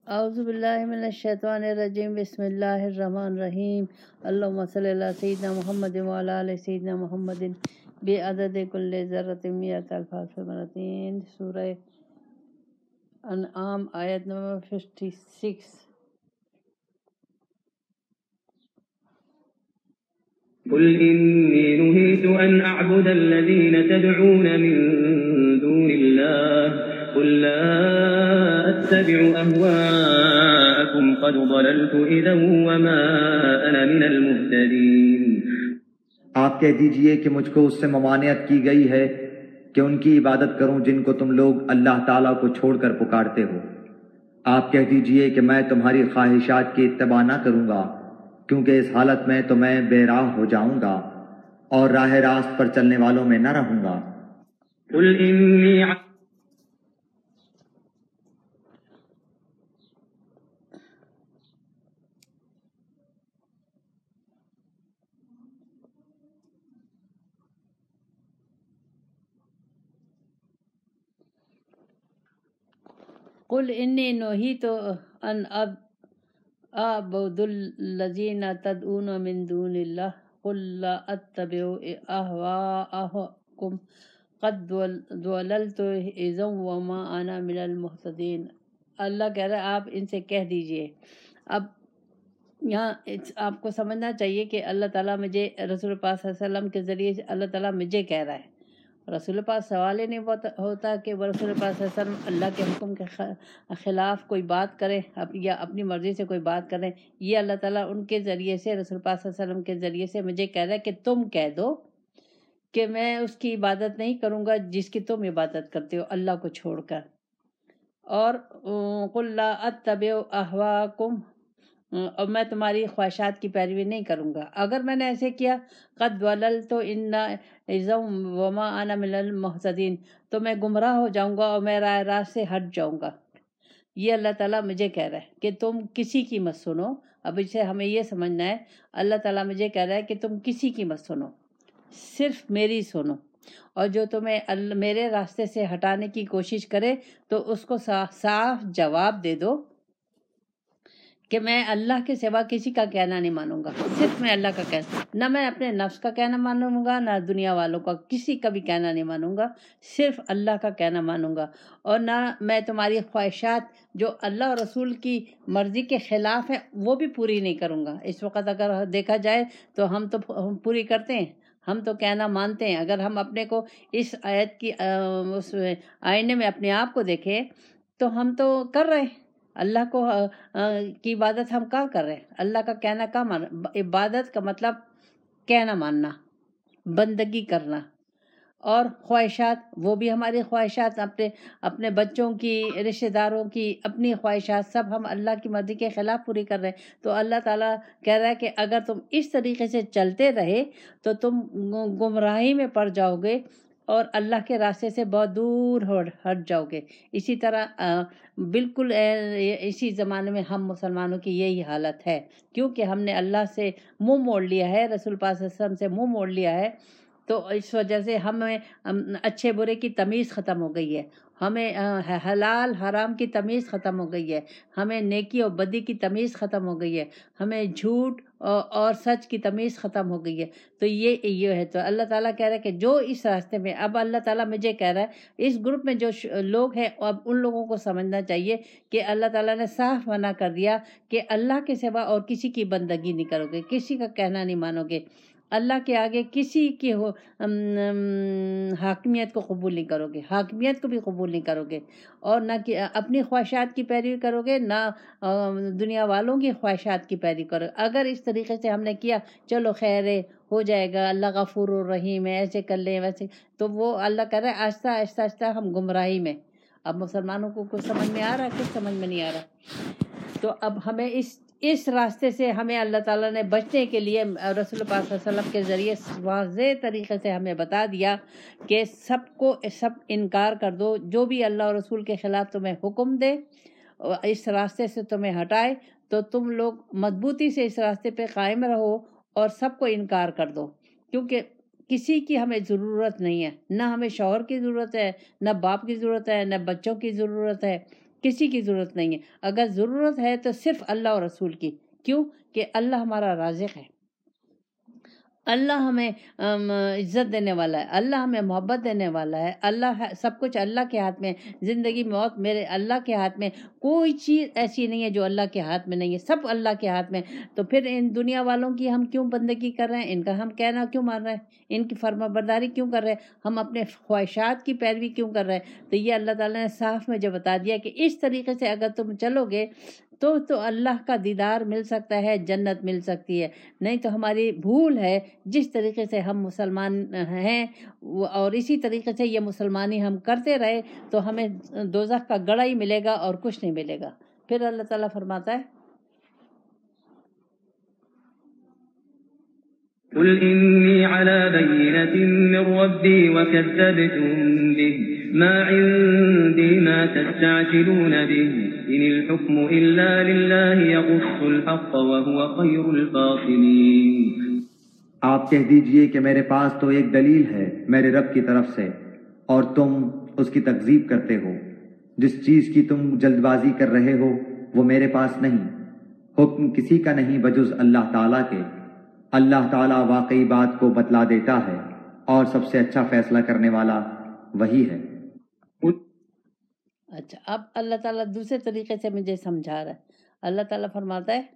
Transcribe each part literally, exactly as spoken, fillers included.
اعوذ باللہ من الشیطان الرجیم بسم اللہ الرحمن الرحیم اللہم صلی اللہ سیدنا محمد وعلی آل سیدنا محمد بعدد کل ذرۃ مئۃ الف مرتين سورہ انعام آیت نمبر چھپن۔ قل إني نهيت أن أعبد الذين تدعون من دون الله قل لا أتبع أهواءكم قد ضللت إذا وما أنا من المهتدين۔ آپ کہہ دیجئے کہ مجھ کو اس سے ممانعت کی گئی ہے کہ ان کی عبادت کروں جن کو تم لوگ اللہ تعالیٰ کو چھوڑ کر پکارتے ہو۔ آپ کہہ دیجئے کہ میں تمہاری خواہشات کی اتباع نہ کروں گا، کیونکہ اس حالت میں تو میں بے راہ ہو جاؤں گا اور راہ راست پر چلنے والوں میں نہ رہوں گا۔ قل إني قل انی نہیت ان اعبد الذین تدعون من دون اللہ قل لا اتبع اہواءکم قد ضللت اذا وما انا من المہتدین۔ اللہ کہہ رہا ہے آپ ان سے کہہ دیجئے۔ اب یہاں آپ کو سمجھنا چاہیے کہ اللہ تعالیٰ مجھے رسول پاک صلی اللہ علیہ وسلم کے ذریعے سے اللہ تعالیٰ مجھے کہہ رہا ہے۔ رسول پاک سوال ہی نہیں ہوتا کہ وہ رسول پاک صلی اللہ علیہ وسلم اللہ کے حکم کے خلاف کوئی بات کریں یا اپنی مرضی سے کوئی بات کریں۔ یہ اللہ تعالیٰ ان کے ذریعے سے رسول پاک صلی اللہ علیہ وسلم کے ذریعے سے مجھے کہہ رہا ہے کہ تم کہہ دو کہ میں اس کی عبادت نہیں کروں گا جس کی تم عبادت کرتے ہو اللہ کو چھوڑ کر۔ اور قل لا اتبع اہواءکم، اور میں تمہاری خواہشات کی پیروی نہیں کروں گا۔ اگر میں نے ایسے کیا قد ضللت اذا وما انا من المہتدین، تو میں گمراہ ہو جاؤں گا اور میں راہ راست سے ہٹ جاؤں گا۔ یہ اللہ تعالیٰ مجھے کہہ رہا ہے کہ تم کسی کی مت سنو۔ اب اسے ہمیں یہ سمجھنا ہے اللہ تعالیٰ مجھے کہہ رہا ہے کہ تم کسی کی مت سنو، صرف میری سنو، اور جو تمہیں میرے راستے سے ہٹانے کی کوشش کرے تو اس کو صاف جواب دے دو کہ میں اللہ کے سوا کسی کا کہنا نہیں مانوں گا، صرف میں اللہ کا کہنا، نہ میں اپنے نفس کا کہنا مانوں گا، نہ دنیا والوں کا کسی کا بھی کہنا نہیں مانوں گا، صرف اللہ کا کہنا مانوں گا، اور نہ میں تمہاری خواہشات جو اللہ اور رسول کی مرضی کے خلاف ہے وہ بھی پوری نہیں کروں گا۔ اس وقت اگر دیکھا جائے تو ہم تو پوری کرتے ہیں، ہم تو کہنا مانتے ہیں۔ اگر ہم اپنے کو اس آیت کی اس آئینے میں اپنے آپ کو دیکھیں تو ہم تو کر رہے ہیں اللہ کو کی عبادت، ہم کیا کر رہے ہیں؟ اللہ کا کہنا کا مان، عبادت کا مطلب کہنا ماننا، بندگی کرنا، اور خواہشات وہ بھی ہماری خواہشات، اپنے اپنے بچوں کی، رشتہ داروں کی، اپنی خواہشات سب ہم اللہ کی مرضی کے خلاف پوری کر رہے ہیں۔ تو اللہ تعالیٰ کہہ رہا ہے کہ اگر تم اس طریقے سے چلتے رہے تو تم گمراہی میں پڑ جاؤ گے اور اللہ کے راستے سے بہت دور ہٹ جاؤ گے۔ اسی طرح بالکل اسی زمانے میں ہم مسلمانوں کی یہی حالت ہے، کیونکہ ہم نے اللہ سے منہ موڑ لیا ہے، رسول پاک صلی اللہ علیہ وسلم سے منہ موڑ لیا ہے، تو اس وجہ سے ہمیں اچھے برے کی تمیز ختم ہو گئی ہے، ہمیں حلال حرام کی تمیز ختم ہو گئی ہے، ہمیں نیکی اور بدی کی تمیز ختم ہو گئی ہے، ہمیں جھوٹ اور سچ کی تمیز ختم ہو گئی ہے۔ تو یہ یہ ہے، تو اللہ تعالیٰ کہہ رہا ہے کہ جو اس راستے میں، اب اللہ تعالیٰ مجھے کہہ رہا ہے اس گروپ میں جو لوگ ہیں اب ان لوگوں کو سمجھنا چاہیے کہ اللہ تعالیٰ نے صاف منع کر دیا کہ اللہ کے سوا اور کسی کی بندگی نہیں کرو گے، کسی کا کہنا نہیں مانو گے، اللہ کے آگے کسی کی حاکمیت کو قبول نہیں کرو گے، حاکمیت کو بھی قبول نہیں کرو گے، اور نہ کہ اپنی خواہشات کی پیروی کرو گے، نہ دنیا والوں کی خواہشات کی پیروی کرو گے۔ اگر اس طریقے سے ہم نے کیا چلو خیر ہے، ہو جائے گا، اللہ غفور الرحیم ہے، ایسے کر لیں ویسے، تو وہ اللہ کہہ رہا ہے آہستہ آہستہ آہستہ ہم گمراہی میں۔ اب مسلمانوں کو کچھ سمجھ میں آ رہا ہے، کچھ سمجھ میں نہیں آ رہا۔ تو اب ہمیں اس اس راستے سے ہمیں اللہ تعالیٰ نے بچنے کے لیے رسول پاک صلی اللہ علیہ وسلم کے ذریعے واضح طریقے سے ہمیں بتا دیا کہ سب کو سب انکار کر دو، جو بھی اللہ اور رسول کے خلاف تمہیں حکم دے، اس راستے سے تمہیں ہٹائے، تو تم لوگ مضبوطی سے اس راستے پہ قائم رہو اور سب کو انکار کر دو، کیونکہ کسی کی ہمیں ضرورت نہیں ہے، نہ ہمیں شوہر کی ضرورت ہے، نہ باپ کی ضرورت ہے، نہ بچوں کی ضرورت ہے، کسی کی ضرورت نہیں ہے. اگر ضرورت ہے تو صرف اللہ اور رسول کی. کیوں؟ کہ اللہ ہمارا رازق ہے، اللہ ہمیں عزت دینے والا ہے، اللہ ہمیں محبت دینے والا ہے. اللہ سب کچھ اللہ کے ہاتھ میں، زندگی موت میرے اللہ کے ہاتھ میں. کوئی چیز ایسی نہیں ہے جو اللہ کے ہاتھ میں نہیں ہے، سب اللہ کے ہاتھ میں. تو پھر ان دنیا والوں کی ہم کیوں بندگی کر رہے ہیں؟ ان کا ہم کہنا کیوں مان رہے ہیں؟ ان کی فرما برداری کیوں کر رہے ہیں؟ ہم اپنے خواہشات کی پیروی کیوں کر رہے ہیں؟ تو یہ اللہ تعالیٰ نے صاف میں جو بتا دیا کہ اس طریقے سے اگر تم چلو گے تو تو اللہ کا دیدار مل سکتا ہے، جنت مل سکتی ہے. نہیں تو ہماری بھول ہے جس طریقے سے ہم مسلمان ہیں اور اسی طریقے سے یہ مسلمانی ہم کرتے رہے تو ہمیں دوزخ کا گڑھا ہی ملے گا اور کچھ نہیں ملے گا. پھر اللہ تعالیٰ فرماتا ہے قل إني على بينة من ربي وكذبتم به ما عندي ما تستعجلون به إن الحكم إلا لله يقص الحق وهو خير الفاصلين. آپ کہہ دیجئے کہ میرے پاس تو ایک دلیل ہے میرے رب کی طرف سے اور تم اس کی تکذیب کرتے ہو. جس چیز کی تم جلد بازی کر رہے ہو وہ میرے پاس نہیں، حکم کسی کا نہیں بجز اللہ تعالیٰ کے. اللہ تعالیٰ واقعی بات کو بتلا دیتا ہے اور سب سے اچھا فیصلہ کرنے والا وہی ہے. اچھا، اب اللہ تعالیٰ دوسرے طریقے سے مجھے سمجھا رہا ہے. اللہ تعالیٰ فرماتا ہے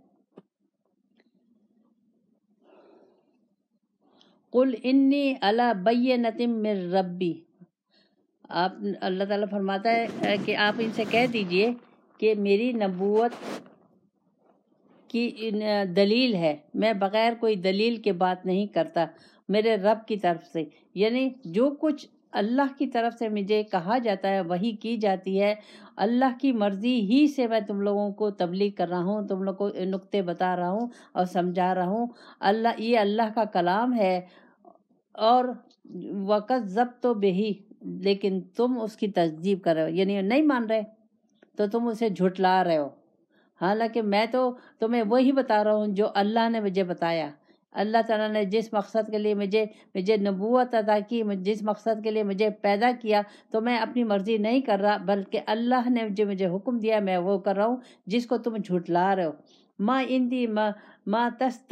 قل انی علی بینۃ من ربی. آپ اللہ تعالیٰ فرماتا ہے کہ آپ ان سے کہہ دیجئے کہ میری نبوت کی دلیل ہے، میں بغیر کوئی دلیل کے بات نہیں کرتا، میرے رب کی طرف سے. یعنی جو کچھ اللہ کی طرف سے مجھے کہا جاتا ہے وہی کی جاتی ہے. اللہ کی مرضی ہی سے میں تم لوگوں کو تبلیغ کر رہا ہوں، تم لوگوں کو نکتے بتا رہا ہوں اور سمجھا رہا ہوں. اللہ یہ اللہ کا کلام ہے اور وقت ضبط و بہی، لیکن تم اس کی تکذیب کر رہے ہو، یعنی نہیں مان رہے تو تم اسے جھٹلا رہے ہو. حالانکہ میں تو تمہیں وہی بتا رہا ہوں جو اللہ نے مجھے بتایا. اللہ تعالیٰ نے جس مقصد کے لیے مجھے مجھے نبوت عطا کی، جس مقصد کے لیے مجھے پیدا کیا، تو میں اپنی مرضی نہیں کر رہا بلکہ اللہ نے جو مجھے حکم دیا میں وہ کر رہا ہوں جس کو تم جھٹلا رہے ہو. ما اندی ما ما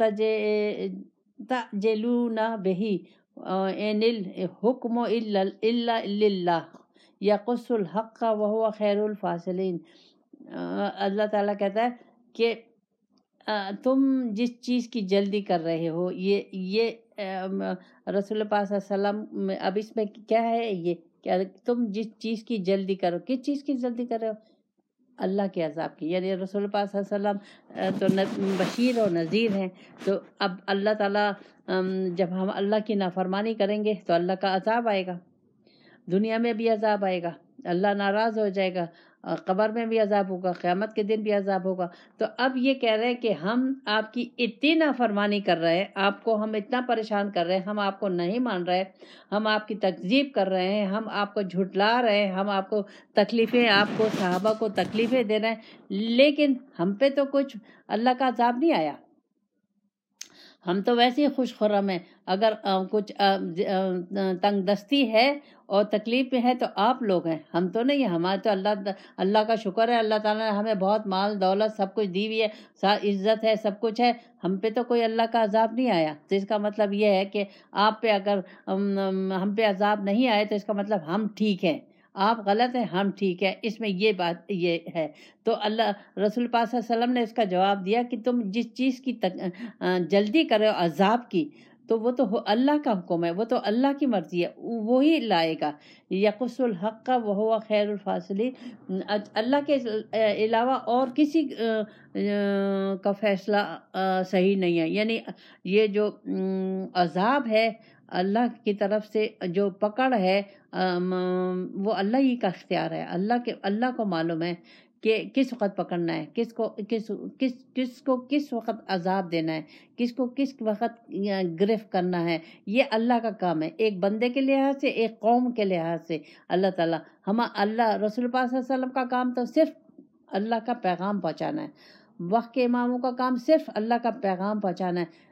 تستعجلون بہی ان الحکم الا للہ یقص الحق وہو خیر الفاصلین. اللہ تعالیٰ کہتا ہے کہ تم جس چیز کی جلدی کر رہے ہو، یہ یہ رسول پاک صلی اللہ علیہ وسلم، اب اس میں کیا ہے یہ کیا تم جس چیز کی جلدی کرو، کس چیز کی جلدی کر رہے ہو؟ اللہ کے عذاب کی. یعنی رسول پاک صلی اللہ علیہ وسلم تو بشیر اور نذیر ہیں. تو اب اللہ تعالیٰ جب ہم اللہ کی نافرمانی کریں گے تو اللہ کا عذاب آئے گا، دنیا میں بھی عذاب آئے گا، اللہ ناراض ہو جائے گا، قبر میں بھی عذاب ہوگا، قیامت کے دن بھی عذاب ہوگا. تو اب یہ کہہ رہے ہیں کہ ہم آپ کی اتنی نافرمانی کر رہے ہیں، آپ کو ہم اتنا پریشان کر رہے ہیں، ہم آپ کو نہیں مان رہے، ہم آپ کی تکذیب کر رہے ہیں، ہم آپ کو جھٹلا رہے ہیں، ہم آپ کو تکلیفیں آپ کو صحابہ کو تکلیفیں دے رہے ہیں، لیکن ہم پہ تو کچھ اللہ کا عذاب نہیں آیا. ہم تو ویسے ہی خوش خرم ہیں. اگر کچھ تنگ دستی ہے اور تکلیف میں ہے تو آپ لوگ ہیں، ہم تو نہیں ہیں. ہمارے تو اللہ اللہ کا شکر ہے، اللہ تعالیٰ نے ہمیں بہت مال دولت سب کچھ دی ہوئی ہے، عزت ہے، سب کچھ ہے، ہم پہ تو کوئی اللہ کا عذاب نہیں آیا. تو اس کا مطلب یہ ہے کہ آپ پہ اگر ہم پہ عذاب نہیں آئے تو اس کا مطلب ہم ٹھیک ہیں، آپ غلط ہیں، ہم ٹھیک ہے. اس میں یہ بات یہ ہے. تو اللہ رسول پاک صلی اللہ علیہ وسلم نے اس کا جواب دیا کہ تم جس چیز کی جلدی کرے ہو عذاب کی، تو وہ تو اللہ کا حکم ہے، وہ تو اللہ کی مرضی ہے، وہی لائے گا. یقص الحق وہو خیر الفاصلین. اللہ کے علاوہ اور کسی کا فیصلہ صحیح نہیں ہے. یعنی یہ جو عذاب ہے اللہ کی طرف سے، جو پکڑ ہے وہ اللہ ہی کا اختیار ہے. اللہ کے اللہ کو معلوم ہے کہ کس وقت پکڑنا ہے، کس کو کس کس کس کو کس وقت عذاب دینا ہے، کس کو کس وقت گرفت کرنا ہے. یہ اللہ کا کام ہے، ایک بندے کے لحاظ سے، ایک قوم کے لحاظ سے. اللہ تعالیٰ ہم اللہ رسول پاک صلی اللہ علیہ وسلم کا کام تو صرف اللہ کا پیغام پہنچانا ہے. وقت کے اماموں کا کام صرف اللہ کا پیغام پہنچانا ہے.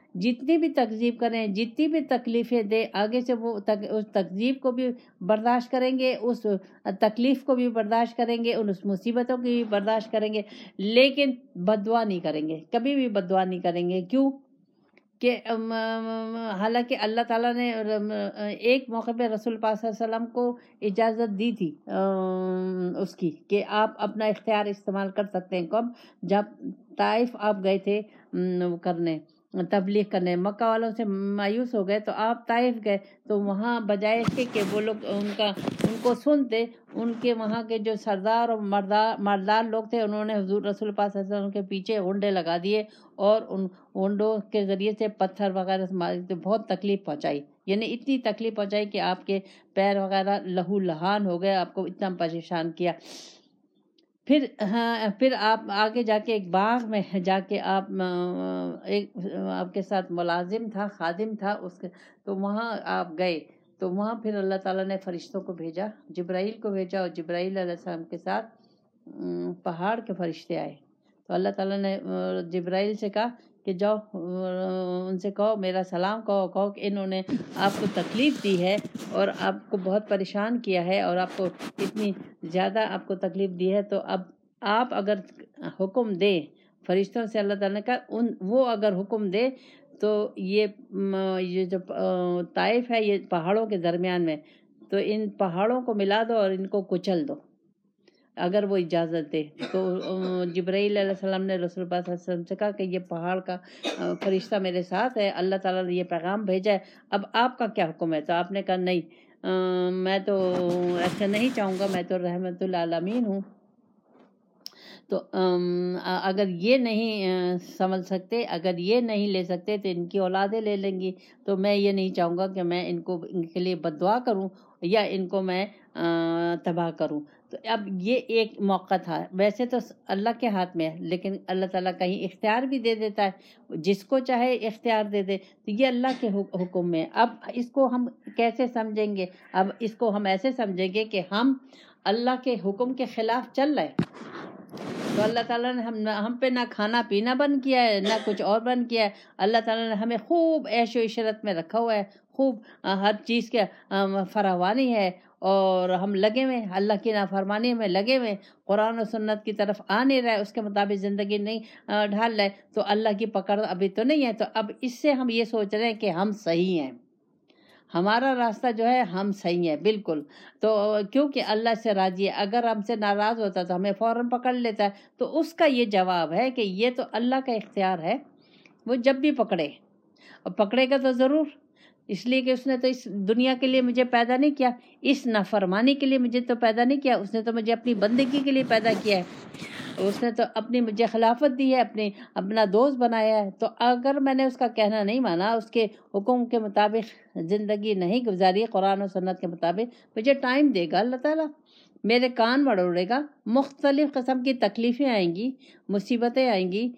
جتنی بھی تکذیب کریں، جتنی بھی تکلیفیں دے، آگے سے وہ تک اس تکذیب کو بھی برداشت کریں گے، اس تکلیف کو بھی برداشت کریں گے، ان اس مصیبتوں کی بھی برداشت کریں گے، لیکن بد دعا نہیں کریں گے، کبھی بھی بد دعا نہیں کریں گے۔ کیوں کہ حالانکہ اللہ تعالیٰ نے ایک موقع پہ رسول پاک صلی اللہ علیہ وسلم کو اجازت دی تھی اس کی کہ آپ اپنا اختیار استعمال کر سکتے ہیں۔ کب؟ جب طائف آپ گئے تھے کرنے، تبلیغ کرنے، مکہ والوں سے مایوس ہو گئے تو آپ طائف گئے، تو وہاں بجائے اس کے کہ وہ لوگ ان کا ان کو سنتے، ان کے وہاں کے جو سردار اور مردار مردار لوگ تھے، انہوں نے حضور رسول پاک صلی اللہ علیہ وسلم کے پیچھے ہونڈے لگا دیے اور ان ہونڈوں کے ذریعے سے پتھر وغیرہ سے مار کے بہت تکلیف پہنچائی، یعنی اتنی تکلیف پہنچائی کہ آپ کے پیر وغیرہ لہو لہان ہو گئے، آپ کو اتنا پریشان کیا۔ پھر ہاں پھر آپ آگے جا کے ایک باغ میں جا کے آپ ایک آپ کے ساتھ ملازم تھا، خادم تھا اس کے، تو وہاں آپ گئے، تو وہاں پھر اللہ تعالیٰ نے فرشتوں کو بھیجا، جبرائیل کو بھیجا، اور جبرائیل علیہ السلام کے ساتھ پہاڑ کے فرشتے آئے۔ تو اللہ تعالیٰ نے جبرائیل سے کہا کہ جاؤ ان سے کہو میرا سلام کہو، کہو کہ انہوں نے آپ کو تکلیف دی ہے اور آپ کو بہت پریشان کیا ہے اور آپ کو اتنی زیادہ آپ کو تکلیف دی ہے، تو اب آپ اگر حکم دے، فرشتوں سے اللہ تعالیٰ نے کہا ان وہ اگر حکم دے تو یہ یہ جو طائف ہے یہ پہاڑوں کے درمیان میں، تو ان پہاڑوں کو ملا دو اور ان کو کچل دو، اگر وہ اجازت دے۔ تو جبرائیل علیہ السلام نے رسول اللہ صلی اللہ علیہ وسلم سے کہا کہ یہ پہاڑ کا فرشتہ میرے ساتھ ہے، اللہ تعالیٰ نے یہ پیغام بھیجا ہے، اب آپ کا کیا حکم ہے؟ تو آپ نے کہا نہیں میں تو ایسا نہیں چاہوں گا، میں تو رحمت للعالمین ہوں، تو اگر یہ نہیں سمجھ سکتے، اگر یہ نہیں لے سکتے تو ان کی اولادیں لے لیں گی، تو میں یہ نہیں چاہوں گا کہ میں ان کو ان کے لیے بد دعا کروں یا ان کو میں تباہ کروں۔ تو اب یہ ایک موقع تھا، ویسے تو اللہ کے ہاتھ میں ہے، لیکن اللہ تعالیٰ کہیں اختیار بھی دے دیتا ہے، جس کو چاہے اختیار دے دے، تو یہ اللہ کے حکم میں۔ اب اس کو ہم کیسے سمجھیں گے؟ اب اس کو ہم ایسے سمجھیں گے کہ ہم اللہ کے حکم کے خلاف چل رہے ہیں، تو اللہ تعالیٰ نے ہم ہم پہ نہ کھانا پینا بند کیا ہے، نہ کچھ اور بند کیا ہے، اللہ تعالیٰ نے ہمیں خوب عیش و عشرت میں رکھا ہوا ہے، خوب ہر چیز کے فراوانی ہے، اور ہم لگے ہوئے اللہ کی نافرمانی میں لگے ہوئے، قرآن و سنت کی طرف آ نہیں رہے، اس کے مطابق زندگی نہیں ڈھال رہے، تو اللہ کی پکڑ ابھی تو نہیں ہے۔ تو اب اس سے ہم یہ سوچ رہے ہیں کہ ہم صحیح ہیں، ہمارا راستہ جو ہے ہم صحیح ہے بالکل، تو کیونکہ اللہ سے راضی ہے، اگر ہم سے ناراض ہوتا تو ہمیں فوراً پکڑ لیتا ہے۔ تو اس کا یہ جواب ہے کہ یہ تو اللہ کا اختیار ہے، وہ جب بھی پکڑے، اور پکڑے گا تو ضرور، اس لیے کہ اس نے تو اس دنیا کے لیے مجھے پیدا نہیں کیا، اس نافرمانی کے لیے مجھے تو پیدا نہیں کیا، اس نے تو مجھے اپنی بندگی کے لیے پیدا کیا ہے، اس نے تو اپنی مجھے خلافت دی ہے، اپنی اپنا دوست بنایا ہے۔ تو اگر میں نے اس کا کہنا نہیں مانا، اس کے حکم کے مطابق زندگی نہیں گزاری قرآن و سنت کے مطابق، مجھے ٹائم دے گا اللہ تعالیٰ، میرے کان مڑوڑے گا، مختلف قسم کی تکلیفیں آئیں گی، مصیبتیں آئیں گی،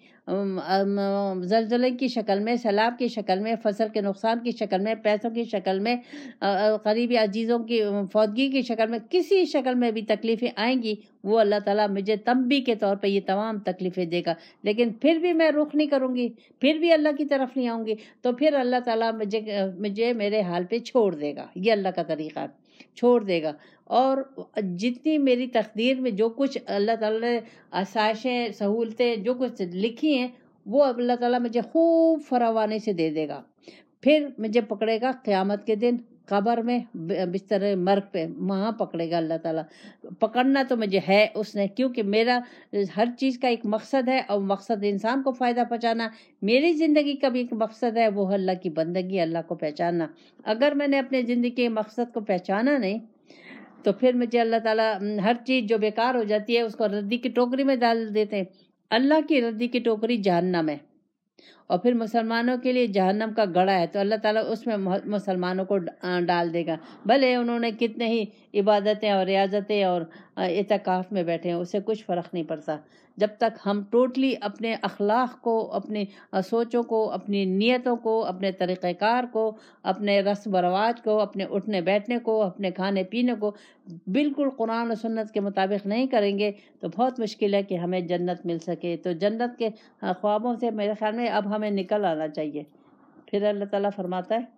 زلزلے کی شکل میں، سیلاب کی شکل میں، فصل کے نقصان کی شکل میں، پیسوں کی شکل میں، قریبی عزیزوں کی فوتگی کی شکل میں، کسی شکل میں بھی تکلیفیں آئیں گی، وہ اللہ تعالیٰ مجھے تنبیہ کے طور پہ یہ تمام تکلیفیں دے گا، لیکن پھر بھی میں رخ نہیں کروں گی، پھر بھی اللہ کی طرف نہیں آؤں گی، تو پھر اللہ تعالیٰ مجھے مجھے میرے حال پہ چھوڑ دے گا، یہ اللہ کا طریقہ ہے، چھوڑ دے گا۔ اور جتنی میری تقدیر میں جو کچھ اللہ تعالیٰ نے آسائشیں، سہولتیں جو کچھ لکھی ہیں، وہ اللہ تعالیٰ مجھے خوب فراوانی سے دے دے گا، پھر مجھے پکڑے گا قیامت کے دن قبر میں، بستر مرگ پہ، وہاں پکڑے گا اللہ تعالیٰ۔ پکڑنا تو مجھے ہے اس نے، کیونکہ میرا ہر چیز کا ایک مقصد ہے، اور مقصد انسان کو فائدہ پہنچانا، میری زندگی کا بھی ایک مقصد ہے، وہ اللہ کی بندگی، اللہ کو پہچاننا۔ اگر میں نے اپنے زندگی کے مقصد کو پہچانا نہیں، تو پھر مجھے اللہ تعالیٰ ہر چیز جو بیکار ہو جاتی ہے اس کو ردی کی ٹوکری میں ڈال دیتے ہیں۔ اللہ کی ردی کی ٹوکری جہنم ہے، اور پھر مسلمانوں کے لیے جہنم کا گڑھا ہے، تو اللہ تعالیٰ اس میں مسلمانوں کو ڈال دے گا، بھلے انہوں نے کتنے ہی عبادتیں اور ریاضتیں اور اعتکاف میں بیٹھے ہیں، اس سے کچھ فرق نہیں پڑتا۔ جب تک ہم ٹوٹلی اپنے اخلاق کو، اپنی سوچوں کو، اپنی نیتوں کو، اپنے طریقہ کار کو، اپنے رسم و رواج کو، اپنے اٹھنے بیٹھنے کو، اپنے کھانے پینے کو بالکل قرآن و سنت کے مطابق نہیں کریں گے، تو بہت مشکل ہے کہ ہمیں جنت مل سکے۔ تو جنت کے خوابوں سے میرے خیال میں اب ہمیں نکل آنا چاہیے۔ پھر اللہ تعالیٰ فرماتا ہے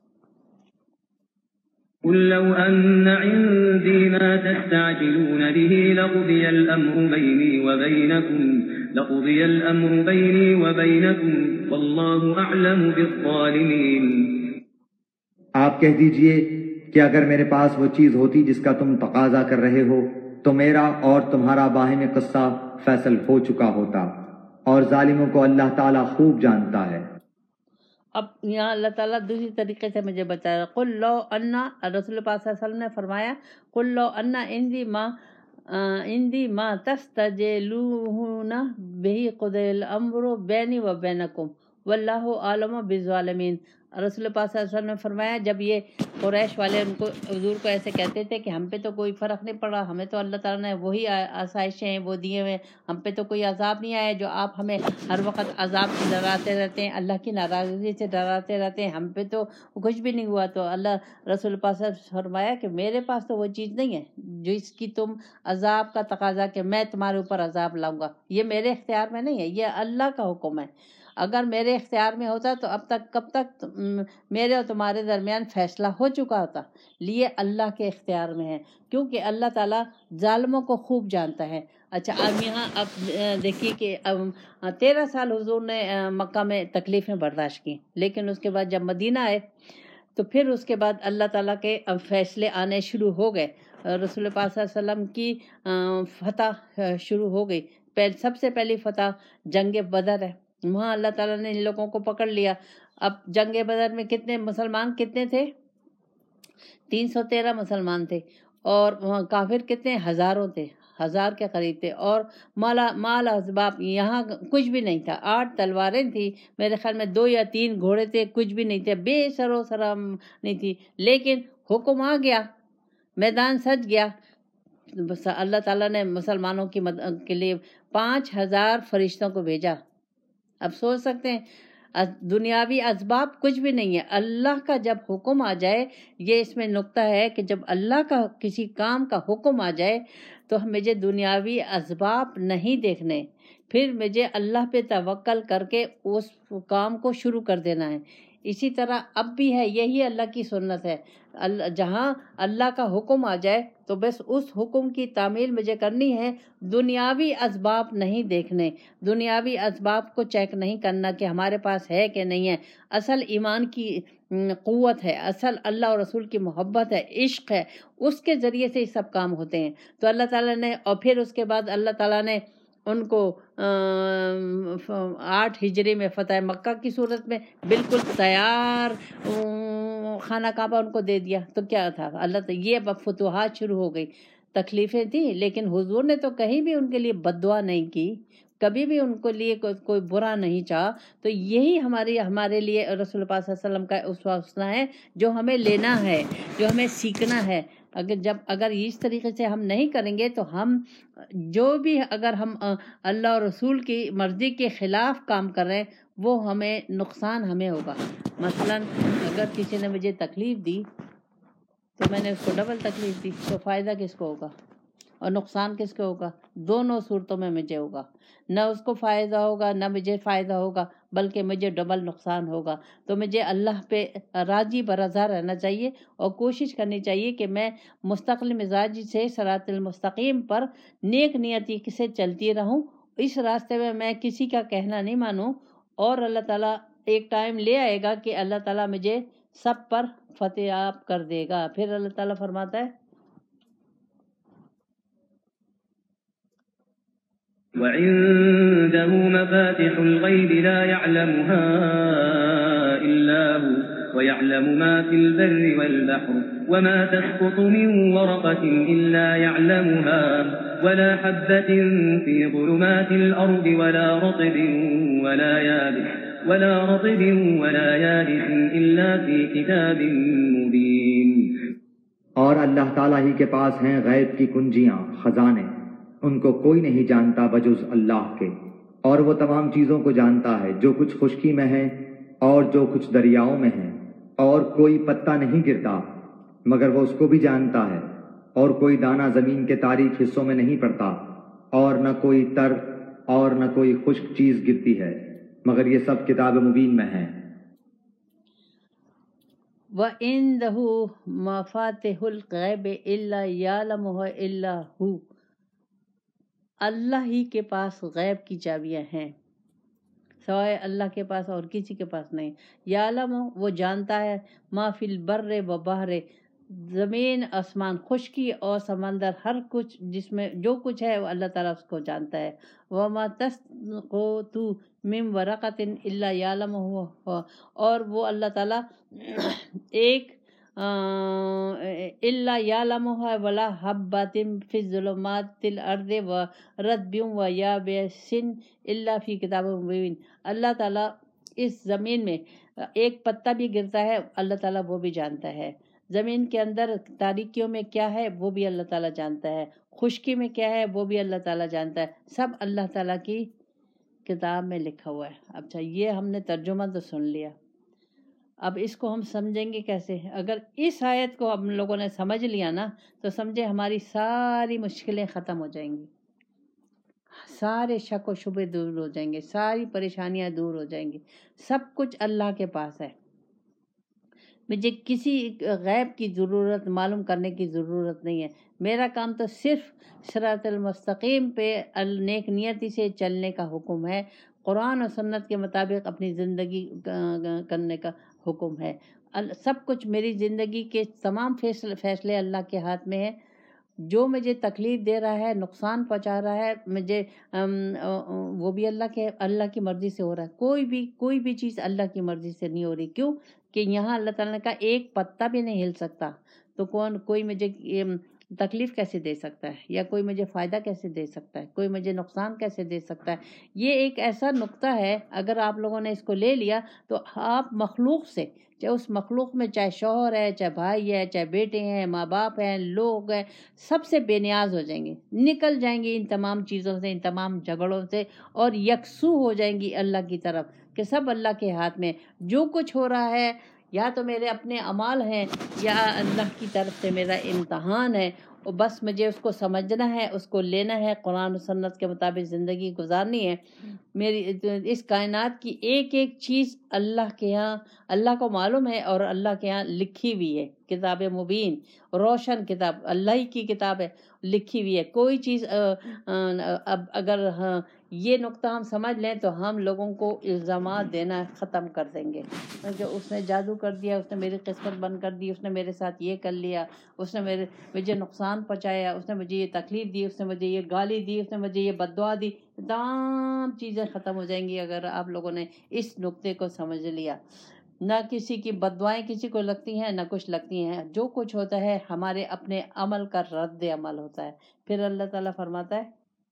قل لو أن عندي ما تستعجلون به لقضي الأمر بيني وبينكم لقضي الأمر بيني وبينكم والله أعلم بالظالمين. آپ کہہ دیجئے کہ اگر میرے پاس وہ چیز ہوتی جس کا تم تقاضا کر رہے ہو تو میرا اور تمہارا باہم قصہ فیصل ہو چکا ہوتا، اور ظالموں کو اللہ تعالیٰ خوب جانتا ہے. اب یہاں اللہ تعالیٰ دوسری طریقے سے مجھے بتایا، قل لو انا، رسول پاک صلی اللہ علیہ وسلم نے فرمایا قل لو انا عندی ما عندی ما تستعجلون به قضی الامر بینی و بینکم واللہ عالم بالظالمین. رسول پاک صلی اللہ علیہ وسلم نے فرمایا جب یہ قریش والے ان کو حضور کو ایسے کہتے تھے کہ ہم پہ تو کوئی فرق نہیں پڑا، ہمیں تو اللہ تعالیٰ نے وہی آسائشیں ہیں وہ دیے ہوئے، ہم پہ تو کوئی عذاب نہیں آیا، جو آپ ہمیں ہر وقت عذاب سے ڈراتے رہتے ہیں، اللہ کی ناراضگی سے ڈراتے رہتے ہیں، ہم پہ تو کچھ بھی نہیں ہوا. تو اللہ رسول پاک صلی اللہ علیہ وسلم نے فرمایا کہ میرے پاس تو وہ چیز نہیں ہے جس کی تم عذاب کا تقاضا کہ میں تمہارے اوپر عذاب لاؤں گا، یہ میرے اختیار میں نہیں ہے، یہ اللہ کا حکم ہے. اگر میرے اختیار میں ہوتا تو اب تک کب تک میرے اور تمہارے درمیان فیصلہ ہو چکا ہوتا. لیے اللہ کے اختیار میں ہے کیونکہ اللہ تعالیٰ ظالموں کو خوب جانتا ہے. اچھا اب یہاں اب دیکھیے کہ اب تیرہ سال حضور نے مکہ میں تکلیفیں برداشت کی، لیکن اس کے بعد جب مدینہ آئے تو پھر اس کے بعد اللہ تعالیٰ کے اب فیصلے آنے شروع ہو گئے. رسول پاک صلی اللہ علیہ وسلم کی فتح شروع ہو گئی. سب سے پہلی فتح جنگ بدر ہے، وہاں اللہ تعالیٰ نے ان لوگوں کو پکڑ لیا. اب جنگ بدر میں کتنے مسلمان کتنے تھے؟ تین سو تیرہ مسلمان تھے، اور وہاں کافر کتنے؟ ہزاروں تھے، ہزار کے قریب تھے، اور مالا مال اسباب یہاں کچھ بھی نہیں تھا. آٹھ تلواریں تھیں میرے خیال میں، دو یا تین گھوڑے تھے، کچھ بھی نہیں تھے، بے سر و سرام نہیں تھی. لیکن حکم آ گیا، میدان سج گیا. بس اللہ تعالیٰ نے مسلمانوں کی مدد کے لیے پانچ ہزار فرشتوں کو بھیجا. اب سوچ سکتے ہیں دنیاوی اسباب کچھ بھی نہیں ہے، اللہ کا جب حکم آ جائے، یہ اس میں نقطہ ہے کہ جب اللہ کا کسی کام کا حکم آ جائے تو مجھے دنیاوی اسباب نہیں دیکھنے، پھر مجھے اللہ پہ توکل کر کے اس کام کو شروع کر دینا ہے. اسی طرح اب بھی ہے، یہی اللہ کی سنت ہے. اللہ جہاں اللہ کا حکم آ جائے تو بس اس حکم کی تعمیل مجھے کرنی ہے، دنیاوی اسباب نہیں دیکھنے، دنیاوی اسباب کو چیک نہیں کرنا کہ ہمارے پاس ہے کہ نہیں ہے. اصل ایمان کی قوت ہے، اصل اللہ اور رسول کی محبت ہے، عشق ہے، اس کے ذریعے سے یہ سب کام ہوتے ہیں. تو اللہ تعالیٰ نے، اور پھر اس کے بعد اللہ تعالیٰ نے ان کو آٹھ ہجری میں فتح مکہ کی صورت میں بالکل تیار خانہ کعبہ ان کو دے دیا. تو کیا تھا اللہ تعالیٰ، یہ اب فتوحات شروع ہو گئی. تکلیفیں تھیں لیکن حضور نے تو کہیں بھی ان کے لیے بد دعا نہیں کی، کبھی بھی ان کو لیے کوئی, کوئی برا نہیں چاہا. تو یہی ہماری ہمارے لیے رسول پاک صلی اللہ علیہ وسلم کا اسوہ حسنہ ہے جو ہمیں لینا ہے، جو ہمیں سیکھنا ہے. اگر جب اگر اس طریقے سے ہم نہیں کریں گے تو ہم جو بھی اگر ہم اللہ اور رسول کی مرضی کے خلاف کام کر رہے ہیں وہ ہمیں نقصان ہمیں ہوگا. مثلا اگر کسی نے مجھے تکلیف دی تو میں نے اس کو ڈبل تکلیف دی، تو فائدہ کس کو ہوگا اور نقصان کس کو ہوگا؟ دونوں صورتوں میں مجھے ہوگا، نہ اس کو فائدہ ہوگا نہ مجھے فائدہ ہوگا، بلکہ مجھے ڈبل نقصان ہوگا. تو مجھے اللہ پہ راضی برضا رہنا چاہیے اور کوشش کرنی چاہیے کہ میں مستقل مزاج سے صراط المستقیم پر نیک نیتی سے چلتی رہوں. اس راستے میں میں کسی کا کہنا نہیں مانوں، اور اللہ تعالیٰ ایک ٹائم لے آئے گا کہ اللہ تعالیٰ مجھے سب پر فتح یاب کر دے گا. پھر اللہ تعالیٰ فرماتا ہے وعنده مفاتح الغيب لا يعلمها إلا هو ويعلم ما في البر والبحر وما تسقط من ورقة إلا يعلمها ولا حبة في ظلمات الأرض ولا رطب ولا يابس ولا رطب ولا يابس إلا في كتاب مبين. اور اللہ تعالیٰ ہی کے پاس ہیں غیب کی کنجیاں، خزانے، ان کو کوئی نہیں جانتا بجز اللہ کے. اور وہ تمام چیزوں کو جانتا ہے، جو کچھ خشکی میں ہے اور جو کچھ دریاؤں میں ہے. اور کوئی پتا نہیں گرتا مگر وہ اس کو بھی جانتا ہے، اور کوئی دانہ زمین کے تاریک حصوں میں نہیں پڑتا، اور نہ کوئی تر اور نہ کوئی خشک چیز گرتی ہے، مگر یہ سب کتاب مبین میں ہیں. وَعِندَهُ مَفَاتِحُ الْغَیبِ إِلَّا يَعْلَمُهَا إِلَّا هُوَ، اللہ ہی کے پاس غیب کی چابیاں ہیں، سوائے اللہ کے پاس اور کسی کے پاس نہیں۔ یعلم، وہ جانتا ہے، ما فی البر و بحر، زمین آسمان، خشکی اور سمندر، ہر کچھ جس میں جو کچھ ہے وہ اللہ تعالیٰ اس کو جانتا ہے۔ وما تسقط من ورقۃ الا یعلمها، اور وہ اللہ تعالیٰ ایک الا یعلمها ولا حبۃ فی ظلمات الارض ورطب ویابس الا فی کتاب مبین، اللہ تعالیٰ اس زمین میں ایک پتا بھی گرتا ہے اللہ تعالیٰ وہ بھی جانتا ہے، زمین کے اندر تاریکیوں میں کیا ہے وہ بھی اللہ تعالیٰ جانتا ہے، خشکی میں کیا ہے وہ بھی اللہ تعالیٰ جانتا ہے، سب اللہ تعالیٰ کی کتاب میں لکھا ہوا ہے۔ اچھا، یہ ہم نے ترجمہ تو سن لیا، اب اس کو ہم سمجھیں گے کیسے؟ اگر اس آیت کو ہم لوگوں نے سمجھ لیا نا تو سمجھے ہماری ساری مشکلیں ختم ہو جائیں گی، سارے شک و شبے دور ہو جائیں گے، ساری پریشانیاں دور ہو جائیں گی، سب کچھ اللہ کے پاس ہے، مجھے کسی غیب کی ضرورت معلوم کرنے کی ضرورت نہیں ہے، میرا کام تو صرف صراط المستقیم پہ نیک نیتی سے چلنے کا حکم ہے، قرآن و سنت کے مطابق اپنی زندگی کرنے کا حکم ہے، سب کچھ میری زندگی کے تمام فیصلے فیصلے اللہ کے ہاتھ میں ہیں، جو مجھے تکلیف دے رہا ہے، نقصان پہنچا رہا ہے مجھے، وہ بھی اللہ کے اللہ کی مرضی سے ہو رہا ہے، کوئی بھی کوئی بھی چیز اللہ کی مرضی سے نہیں ہو رہی، کیوں کہ یہاں اللہ تعالیٰ نے کہا ایک پتا بھی نہیں ہل سکتا، تو کون کوئی مجھے تکلیف کیسے دے سکتا ہے، یا کوئی مجھے فائدہ کیسے دے سکتا ہے، کوئی مجھے نقصان کیسے دے سکتا ہے؟ یہ ایک ایسا نقطہ ہے، اگر آپ لوگوں نے اس کو لے لیا تو آپ مخلوق سے، چاہے اس مخلوق میں چاہے شوہر ہے، چاہے بھائی ہے، چاہے بیٹے ہیں، ماں باپ ہیں، لوگ ہیں، سب سے بے نیاز ہو جائیں گے، نکل جائیں گے ان تمام چیزوں سے، ان تمام جھگڑوں سے، اور یکسو ہو جائیں گی اللہ کی طرف کہ سب اللہ کے ہاتھ میں، جو کچھ ہو رہا ہے یا تو میرے اپنے اعمال ہیں یا اللہ کی طرف سے میرا امتحان ہے، اور بس مجھے اس کو سمجھنا ہے، اس کو لینا ہے، قرآن و سنت کے مطابق زندگی گزارنی ہے۔ میری اس کائنات کی ایک ایک چیز اللہ کے ہاں، اللہ کو معلوم ہے، اور اللہ کے ہاں لکھی ہوئی ہے، کتاب مبین، روشن کتاب، اللہ ہی کی کتاب ہے، لکھی ہوئی ہے، کوئی چیز اب اگر یہ نقطہ ہم سمجھ لیں تو ہم لوگوں کو الزامات دینا ختم کر دیں گے کہ اس نے جادو کر دیا، اس نے میری قسمت بند کر دی، اس نے میرے ساتھ یہ کر لیا، اس نے میرے مجھے نقصان پہنچایا، اس نے مجھے یہ تکلیف دی، اس نے مجھے یہ گالی دی، اس نے مجھے یہ بد دعا دی، تمام چیزیں ختم ہو جائیں گی اگر آپ لوگوں نے اس نقطے کو سمجھ لیا۔ نہ کسی کی بد دعائیں کسی کو لگتی ہیں، نہ کچھ لگتی ہیں، جو کچھ ہوتا ہے ہمارے اپنے عمل کا رد عمل ہوتا ہے۔ پھر اللہ تعالیٰ فرماتا ہے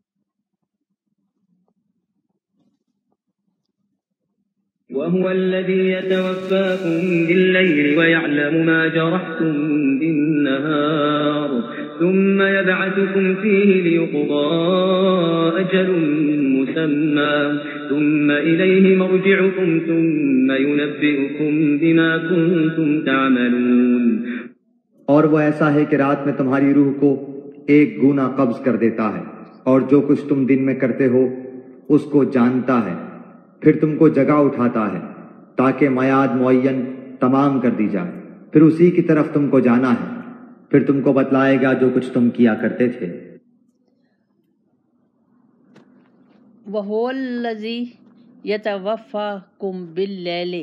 وهو الذي يتوفاكم بالليل ويعلم ما جرحتم بالنهار ثم يبعثكم فيه ليقضى أجل مسمى ثم إليه مرجعكم ثم ينبئكم بما كنتم تعملون۔ اور وہ ایسا ہے کہ رات میں تمہاری روح کو ایک گونا قبض کر دیتا ہے، اور جو کچھ تم دن میں کرتے ہو اس کو جانتا ہے، پھر تم کو جگہ اٹھاتا ہے تاکہ میعاد معین تمام کر دی جائے، پھر اسی کی طرف تم کو جانا ہے، پھر تم کو بتلائے گا جو کچھ تم کیا کرتے تھے۔ وَهُوَ الَّذِي يَتَوَفَّاكُم بِاللَّيْلِ،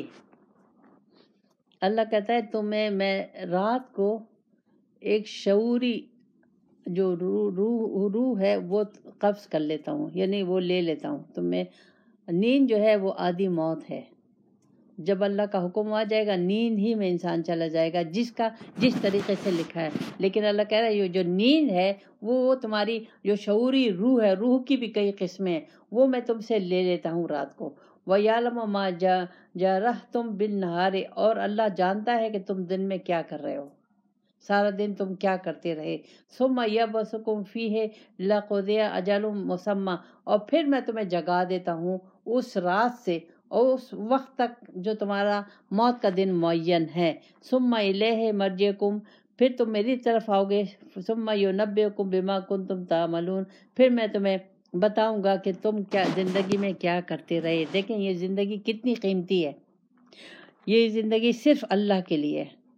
اللہ کہتا ہے تمہیں میں رات کو ایک شعوری جو روح روح روح ہے وہ قبض کر لیتا ہوں، یعنی وہ لے لیتا ہوں تمہیں۔ نیند جو ہے وہ آدھی موت ہے، جب اللہ کا حکم آ جائے گا نیند ہی میں انسان چلا جائے گا، جس کا جس طریقے سے لکھا ہے، لیکن اللہ کہہ رہا ہے یہ جو نیند ہے وہ تمہاری جو شعوری روح ہے، روح کی بھی کئی قسمیں ہیں، وہ میں تم سے لے لیتا ہوں رات کو۔ وَيَعْلَمُ مَا جَرَحْتُمْ بِالنَّهَارِ، اور اللہ جانتا ہے کہ تم دن میں کیا کر رہے ہو، سارا دن تم کیا کرتے رہے۔ ثُمَّ يَبْعَثُكُمْ فِيهِ لَقُضِيَ أَجَلٌ مُّسَمًّى، اور پھر میں تمہیں جگا دیتا ہوں اس رات سے اور اس وقت تک جو تمہارا موت کا دن معین ہے۔ ثُمَّ إِلَيْهِ مَرْجِعُكُمْ، پھر تم میری طرف آؤ گے۔ ثُمَّ يُنَبِّئُكُم بِمَا كُنتُمْ تَعْمَلُونَ، پھر میں تمہیں بتاؤں گا کہ تم کیا زندگی میں کیا کرتے رہے۔ دیکھیں یہ زندگی کتنی قیمتی ہے، یہ زندگی صرف اللہ کے لیے ہے،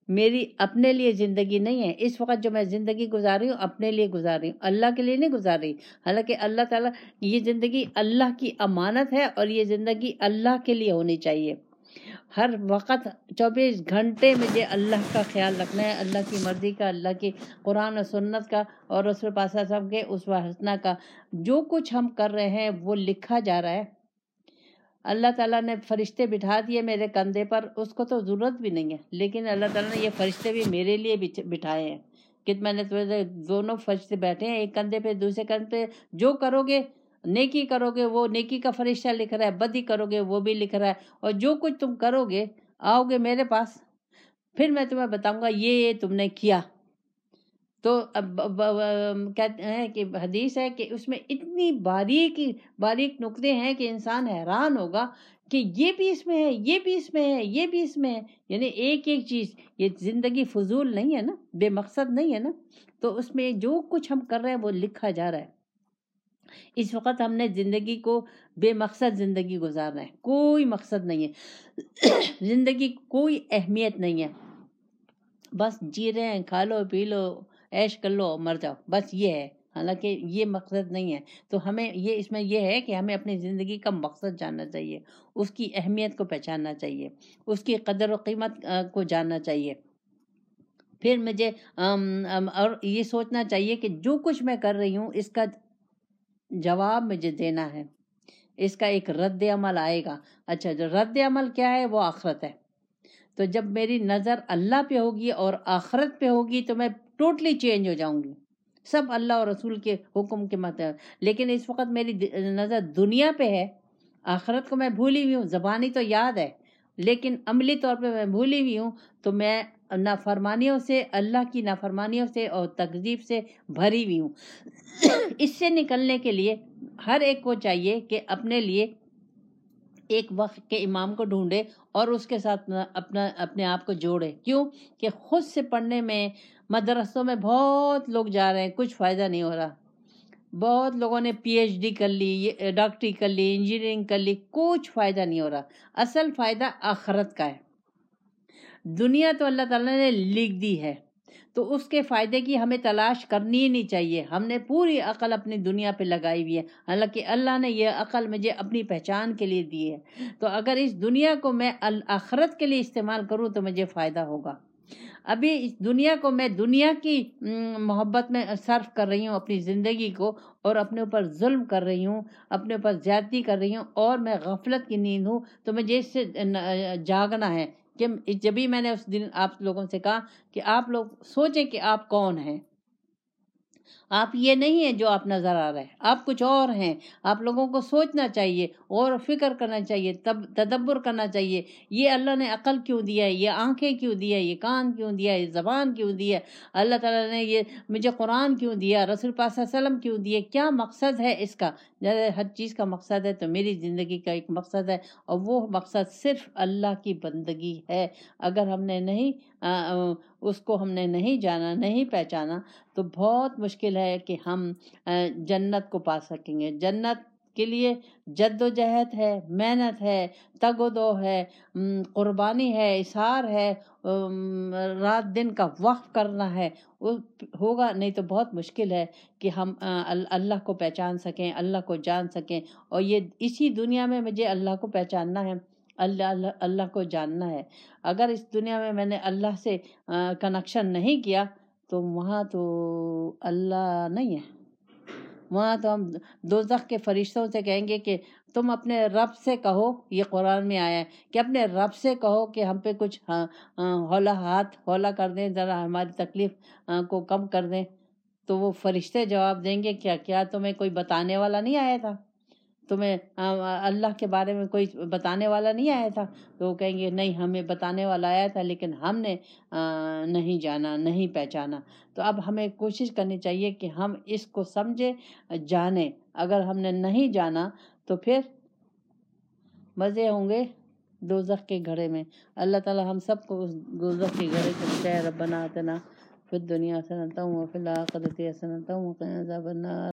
میری اپنے لیے زندگی نہیں ہے. اس وقت جو میں زندگی گزار رہی ہوں اپنے لیے گزار رہی ہوں, اللہ کے لیے نہیں گزار رہی. حالانکہ اللہ تعالیٰ یہ زندگی اللہ کی امانت ہے اور یہ زندگی اللہ کے لیے ہونی چاہیے. ہر وقت چوبیس گھنٹے مجھے اللہ کا خیال رکھنا ہے, اللہ کی مرضی کا, اللہ کی قرآن و سنت کا اور رسول پاک صلی اللہ علیہ وسلم کے اسوہ حسنہ کا. جو کچھ ہم کر رہے ہیں وہ لکھا جا رہا ہے. اللہ تعالیٰ نے فرشتے بٹھا دیے میرے کندھے پر, اس کو تو ضرورت بھی نہیں ہے, لیکن اللہ تعالیٰ نے یہ فرشتے بھی میرے لیے بٹھائے ہیں کہ میں نے تمہیں دونوں فرشتے بیٹھے ہیں ایک کندھے پہ دوسرے کندھے پہ. جو کرو گے نیکی کرو گے وہ نیکی کا فرشتہ لکھ رہا ہے, بدی کرو گے وہ بھی لکھ رہا ہے. اور جو کچھ تم کرو گے آؤ گے میرے پاس, پھر میں تمہیں بتاؤں گا یہ یہ تم نے کیا. تو اب کہتے ہیں کہ حدیث ہے کہ اس میں اتنی باریک باریک نقطے ہیں کہ انسان حیران ہوگا کہ یہ بھی اس میں ہے, یہ بھی اس میں ہے, یہ بھی اس میں ہے. یعنی ایک ایک چیز. یہ زندگی فضول نہیں ہے نا, بے مقصد نہیں ہے نا. تو اس میں جو کچھ ہم کر رہے ہیں وہ لکھا جا رہا ہے. اس وقت ہم نے زندگی کو بے مقصد زندگی گزارنا ہے, کوئی مقصد نہیں ہے. زندگی کوئی اہمیت نہیں ہے, بس جی رہے ہیں, کھا لو پی لو عیش کر لو مر جاؤ, بس یہ ہے. حالانکہ یہ مقصد نہیں ہے. تو ہمیں یہ اس میں یہ ہے کہ ہمیں اپنی زندگی کا مقصد جاننا چاہیے, اس کی اہمیت کو پہچاننا چاہیے, اس کی قدر و قیمت کو جاننا چاہیے. پھر مجھے اور یہ سوچنا چاہیے کہ جو کچھ میں کر رہی ہوں اس کا جواب مجھے دینا ہے, اس کا ایک رد عمل آئے گا. اچھا, جو رد عمل کیا ہے وہ آخرت ہے. تو جب میری نظر اللہ پہ ہوگی اور آخرت پہ ہوگی تو میں ٹوٹلی چینج ہو جاؤں گی, سب اللہ اور رسول کے حکم کے مطابق. لیکن اس وقت میری نظر دنیا پہ ہے, آخرت کو میں بھولی ہوئی ہوں. زبانی تو یاد ہے لیکن عملی طور پہ میں بھولی ہوئی ہوں. تو میں نافرمانیوں سے, اللہ کی نافرمانیوں سے اور تکذیب سے بھری ہوئی ہوں. اس سے نکلنے کے لیے ہر ایک کو چاہیے کہ اپنے لیے ایک وقت کے امام کو ڈھونڈے اور اس کے ساتھ اپنا اپنے آپ کو جوڑے. کیوں کہ خود سے پڑھنے میں مدرسوں میں بہت لوگ جا رہے ہیں, کچھ فائدہ نہیں ہو رہا. بہت لوگوں نے پی ایچ ڈی کر لی, ڈاکٹری کر لی, انجینئرنگ کر لی, کچھ فائدہ نہیں ہو رہا. اصل فائدہ آخرت کا ہے. دنیا تو اللہ تعالیٰ نے لکھ دی ہے, تو اس کے فائدے کی ہمیں تلاش کرنی ہی نہیں چاہیے. ہم نے پوری عقل اپنی دنیا پہ لگائی ہوئی ہے, حالانکہ اللہ نے یہ عقل مجھے اپنی پہچان کے لیے دی ہے. تو اگر اس دنیا کو میں آخرت کے لیے استعمال کروں تو مجھے فائدہ ہوگا. ابھی اس دنیا کو میں دنیا کی محبت میں صرف کر رہی ہوں اپنی زندگی کو, اور اپنے اوپر ظلم کر رہی ہوں, اپنے اوپر زیادتی کر رہی ہوں, اور میں غفلت کی نیند ہوں. تو مجھے اس سے جاگنا ہے کہ جب بھی میں نے اس دن آپ لوگوں سے کہا کہ آپ لوگ سوچیں کہ آپ کون ہیں. آپ یہ نہیں ہیں جو آپ نظر آ رہے ہیں, آپ کچھ اور ہیں. آپ لوگوں کو سوچنا چاہیے اور فکر کرنا چاہیے, تب تدبر کرنا چاہیے. یہ اللہ نے عقل کیوں دیا ہے, یہ آنکھیں کیوں دیا ہے, یہ کان کیوں دیا ہے, یہ زبان کیوں دیا ہے, اللہ تعالیٰ نے یہ مجھے قرآن کیوں دیا, رسول پاک صلی اللہ علیہ وسلم کیوں دیے, کیا مقصد ہے اس کا. ہر چیز کا مقصد ہے, تو میری زندگی کا ایک مقصد ہے, اور وہ مقصد صرف اللہ کی بندگی ہے. اگر ہم نے نہیں اس کو ہم نے نہیں جانا, نہیں پہچانا, تو بہت مشکل ہے کہ ہم جنت کو پا سکیں گے. جنت کے لیے جد و جہد ہے, محنت ہے, تگ و دو ہے, قربانی ہے, اثار ہے, رات دن کا وقف کرنا ہے. وہ ہوگا نہیں تو بہت مشکل ہے کہ ہم اللہ کو پہچان سکیں, اللہ کو جان سکیں. اور یہ اسی دنیا میں مجھے اللہ کو پہچاننا ہے, اللہ اللہ اللہ کو جاننا ہے. اگر اس دنیا میں میں نے اللہ سے کنیکشن نہیں کیا تو وہاں تو اللہ نہیں ہے. وہاں تو ہم دوزخ کے فرشتوں سے کہیں گے کہ تم اپنے رب سے کہو, یہ قرآن میں آیا ہے کہ اپنے رب سے کہو کہ ہم پہ کچھ ہولا ہاتھ ہولا کر دیں, ذرا ہماری تکلیف کو کم کر دیں. تو وہ فرشتے جواب دیں گے کیا کیا تمہیں کوئی بتانے والا نہیں آیا تھا, تمہیں اللہ کے بارے میں کوئی بتانے والا نہیں آیا تھا. تو وہ کہیں گے نہیں, ہمیں بتانے والا آیا تھا لیکن ہم نے نہیں جانا, نہیں پہچانا. تو اب ہمیں کوشش کرنی چاہیے کہ ہم اس کو سمجھیں, جانیں. اگر ہم نے نہیں جانا تو پھر مزے ہوں گے دوزخ کے گھڑے میں. اللہ تعالی ہم سب کو اس دوزخ کے گھڑے سے بچائے. ربنا آتنا فی الدنیا حسنۃ وفی الآخرۃ حسنۃ وقنا عذاب النار.